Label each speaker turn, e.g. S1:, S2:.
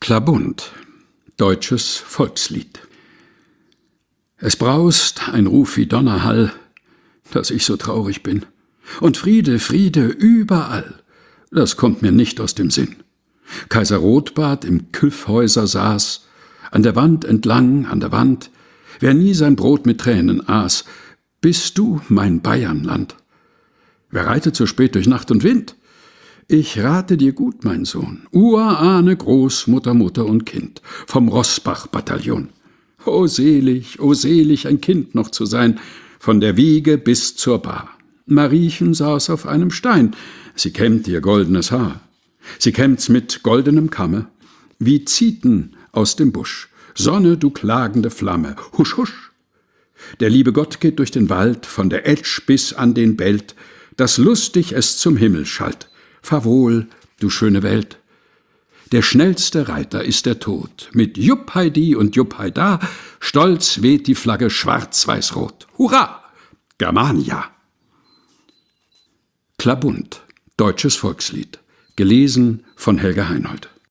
S1: Klabund, deutsches Volkslied. Es braust ein Ruf wie Donnerhall, dass ich so traurig bin. Und Friede, Friede überall, das kommt mir nicht aus dem Sinn. Kaiser Rotbart im Kyffhäuser saß, an der Wand entlang, an der Wand, wer nie sein Brot mit Tränen aß, bist du mein Bayernland. Wer reitet so spät durch Nacht und Wind? Ich rate dir gut, mein Sohn, Urahne, Großmutter, Mutter und Kind, vom Roßbach-Bataillon. O selig, ein Kind noch zu sein, von der Wiege bis zur Bar. Mariechen saß auf einem Stein, sie kämmt ihr goldenes Haar. Sie kämmt's mit goldenem Kamme, wie Zieten aus dem Busch. Sonne, du klagende Flamme, husch, husch. Der liebe Gott geht durch den Wald, von der Etsch bis an den Belt, dass lustig es zum Himmel schallt. Fahr wohl, du schöne Welt. Der schnellste Reiter ist der Tod. Mit Jupp Heidi und Jupp Heida, stolz weht die Flagge schwarz-weiß-rot. Hurra! Germania! Klabund, deutsches Volkslied. Gelesen von Helga Heinold.